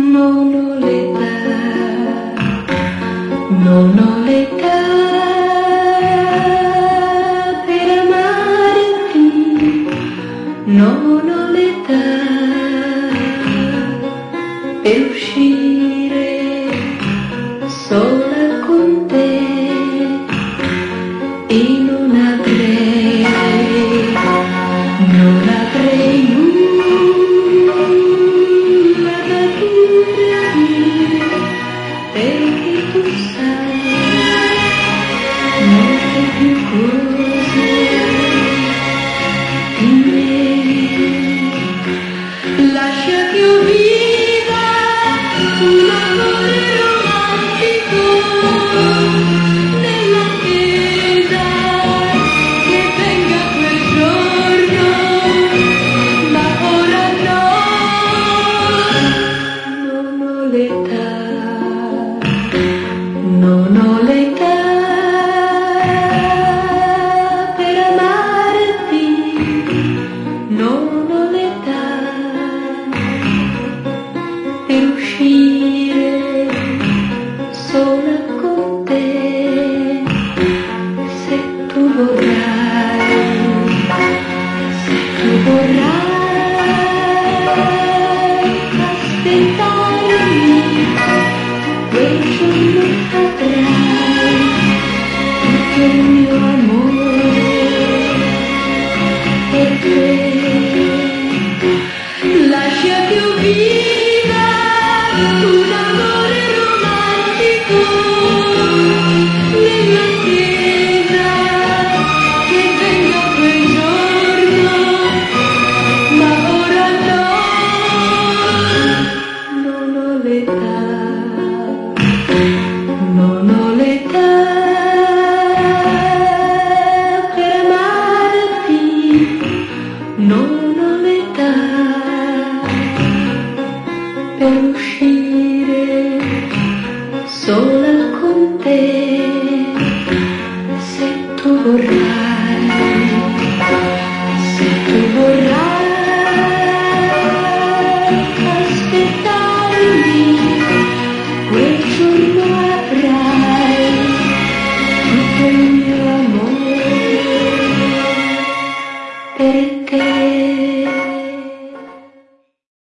Non ho l'età, non ho l'età per amarti, non ho l'età per uscire sola con te e non avrei nulla da dirti, perché tu sai molte più cose di me. Lascia che io viva un amore romantico nell'attesa che venga quel giorno, ma ora no, non ho l'età, non ho l'età per amarti, non ho l'età per uscire sola con te. Se tu vorrai, se tu vorrai aspettarmi, quel giorno avrai tutto il mio amore per te. Lascia che io viva un amore romantico nell'attesa che venga quel giorno, ma ora no, non ho l'età, non ho l'età per amarti, non ho l'età per uscire sola con te. Se tu vorrai